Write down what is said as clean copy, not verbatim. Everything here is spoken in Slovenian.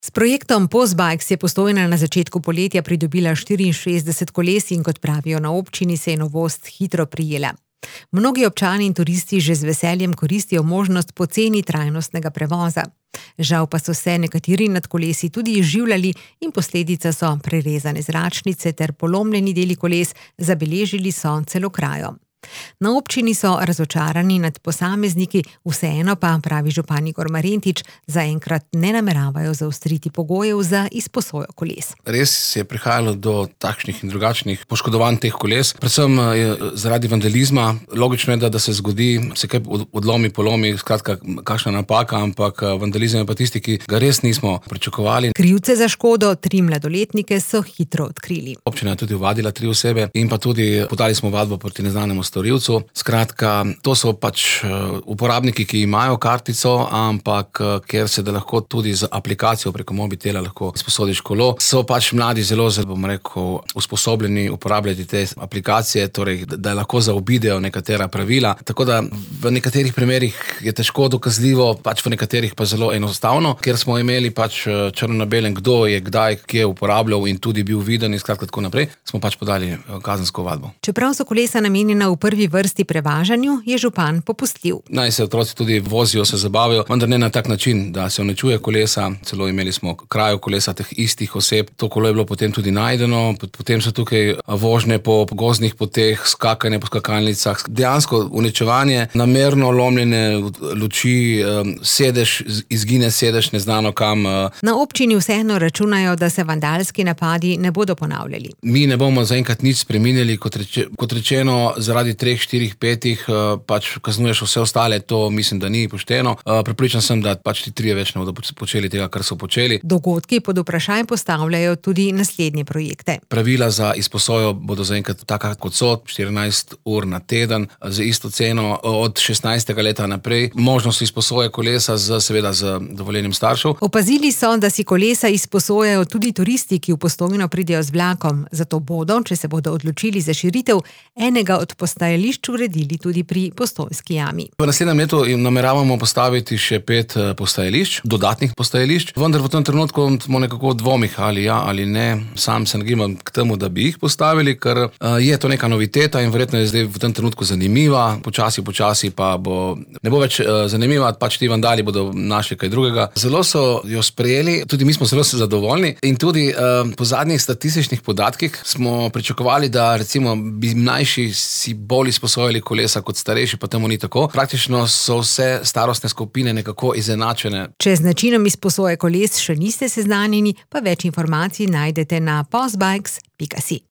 S projektom Postbikes je Postojna na začetku poletja pridobila 64 koles in kot pravijo na občini, se je novost hitro prijela. Mnogi občani in turisti že z veseljem koristijo možnost poceni trajnostnega prevoza. Žal pa so se nekateri nad kolesi tudi izživljali in posledica so prerezane zračnice ter polomljeni deli koles, zabeležili so celo krajo. Na občini so razočarani nad posamezniki, vseeno pa, pravi župan Igor Marentič, zaenkrat ne nameravajo zaostriti pogojev za izposojo koles. Res je prihajalo do takšnih in drugačnih poškodovanj teh koles, predvsem zaradi vandalizma. Logično je, da se zgodi, se kaj odlomi, polomi, skratka kakšna napaka, ampak vandalizem je pa tisti, ki ga res nismo pričakovali. Krivce za škodo, 3 mladoletnike, so hitro odkrili. Občina je tudi ovadila 3 osebe in pa tudi podali smo ovadbo proti neznanemu storilcu. Skratka, to so pač uporabniki, ki imajo kartico, ampak ker se da lahko tudi z aplikacijo preko mobitela lahko izposodiš kolo, so pač mladi zelo, bom rekel, usposobljeni uporabljati te aplikacije, torej da lahko zaobidejo nekatera pravila. Tako da v nekaterih primerih je težko dokazljivo, pač v nekaterih pa zelo enostavno, ker smo imeli pač črno na belem, kdo je kdaj, kje uporabljal in tudi bil viden in skratka tako naprej, smo pač podali kazensko ovadbo. Čeprav so kolesa namenjena v prvi vrsti prevažanju, je župan popustljiv. Naj se otroci tudi vozijo, se zabavijo, vendar ne na tak način, da se uničuje kolesa. Celo imeli smo krajo kolesa teh istih oseb. To kolo je bilo potem tudi najdeno. Potem so tukaj vožnje po gozdnih poteh, skakanje po skakalnicah. Dejansko uničevanje, namerno lomljene luči, sedež, izgine sedež neznano kam. Na občini vseeno računajo, da se vandalski napadi ne bodo ponavljali. Mi ne bomo zaenkrat nič spreminjali, kot rečeno, zaradi 3, 4, 5 pač kaznuješ vse ostale, to mislim, da ni pošteno. Prepričan sem, da pač ti 3 več ne bodo počeli tega, kar so počeli. Dogodki pod vprašaj postavljajo tudi naslednje projekte. Pravila za izposojo bodo zaenkrat taka, kot so, 14 ur na teden, z isto ceno od 16. leta naprej. Možnost izposoje kolesa seveda z dovoljenjem staršev. Opazili so, da si kolesa izposojajo tudi turisti, ki v Postojno pridejo z vlakom. Zato bodo, če se bodo odločili za širitev, enega od postajališč uredili tudi pri Postojnski jami. V naslednjem letu nameravamo postaviti še 5 postajališč, dodatnih postajališč, vendar v tem trenutku smo nekako v dvomih, ali ja ali ne. Sam se nagibam k temu, da bi jih postavili, ker je to neka noviteta in verjetno je zdaj v tem trenutku zanimiva. Počasi pa ne bo več zanimiva, pač ti vandali bodo našli kaj drugega. Zelo so jo sprejeli, tudi mi smo zelo zadovoljni in tudi po zadnjih statističnih podatkih smo pričakovali, da recimo bi mlajši si bolj izposojali kolesa kot starejši, pa temu ni tako. Praktično so vse starostne skupine nekako izenačene. Če z načinom izposoje koles še niste seznanjeni, pa več informacij najdete na postbikes.si.